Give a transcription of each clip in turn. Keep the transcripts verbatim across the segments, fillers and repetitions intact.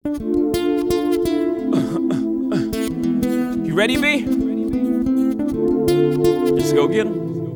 You ready, B? Let's go get 'em.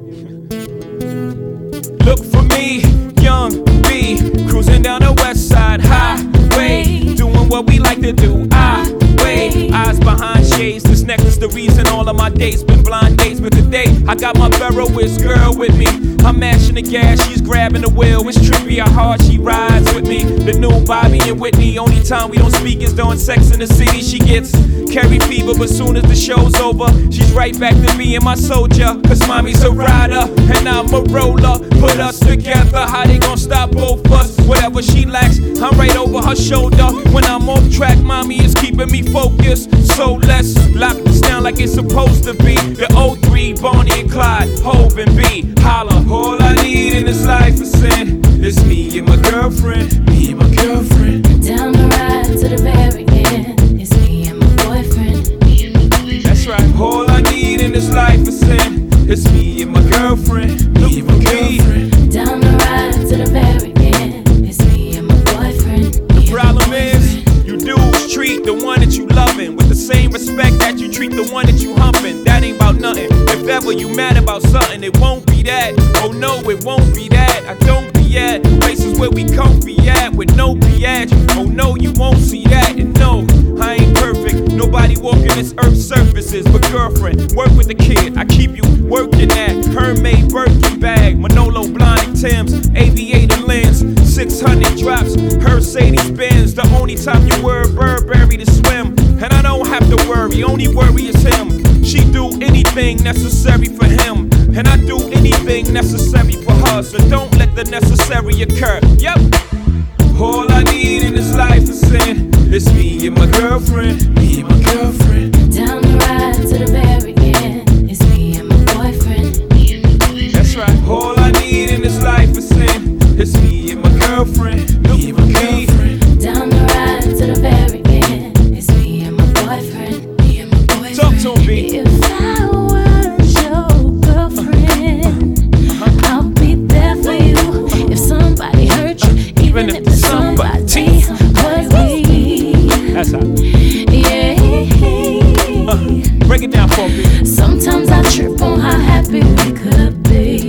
Look for me, young B, cruising down the west side highway, doing what we like to do. I wait, eyes behind shades. This necklace the reason all of my dates been blind dates. But today I got my Ferroist girl with me. I'm mashing the gas, she's grabbing the wheel. It's trippy how hard she rides with me. The new Bobby and Whitney. Only time we don't speak is during Sex in the City. She gets carry fever, but soon as the show's over, she's right back to me and my soldier. Cause mommy's a rider and I'm a roller. Put us together, how they gon' stop both us? Whatever she lacks, I'm right over her shoulder. When I'm off track, mommy is keeping me focused. So let's lock this down like it's supposed to be. The oh three, Bonnie and Clyde, Hov and B. Holla, all I need in this life is sin. It's me and my girlfriend, me and my girlfriend. Down the ride to the very end. It's me and my boyfriend, me and my boyfriend. That's right, all I need in this life is sin. It's me and my girlfriend, me and my girlfriend. Down the ride to the very end. It's me and my boyfriend. The problem is, you dudes treat the one that you loving with the same respect that you treat the one that you humping. That ain't about nothing. If ever you mad about something, it won't be that. Oh no, it won't be that. I don't be at places where we comfy at with no biatch. Oh no, you won't see that. And no, I ain't perfect. Nobody walking this earth's surfaces. But girlfriend, work with the kid. I keep you working at Hermès Birkin bag, Manolo Blahnik Timbs, aviator lens, six hundred drops, Mercedes Benz. The only time you wear Burberry to swim, and I don't have to worry. Only worry is him. She do anything necessary for him, and I do anything necessary for her. So don't let the necessary occur. Yep. All I need in this life is sin. It's me and my girlfriend, me and my girlfriend. Down the ride to the very end. It's me and my boyfriend, me and my boyfriend. That's right. All I need in this life is sin. It's me and my girlfriend, me and my girlfriend. Down the ride to the very end. It's me and my boyfriend, me and my boyfriend. Talk to him, B. If I was your girlfriend, uh-huh. I'll be there for you. If somebody hurt you, uh, even, even if, if somebody was me. That's how. Yeah. Uh, break it down for me. Sometimes I trip on how happy we could be.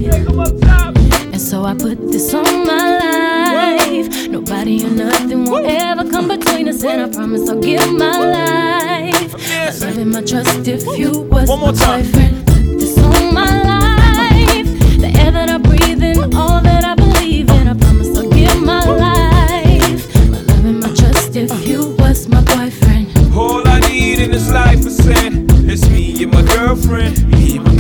And so I put this on my life. Nobody or nothing will ever come between us. And I promise I'll give my life, my love and my trust if you was my boyfriend. Put this on my life. The air that I breathe in, all that I believe in. I promise I'll give my life, my love and my trust if you was my boyfriend. All I need in this life is sin. It's me and my girlfriend, me and my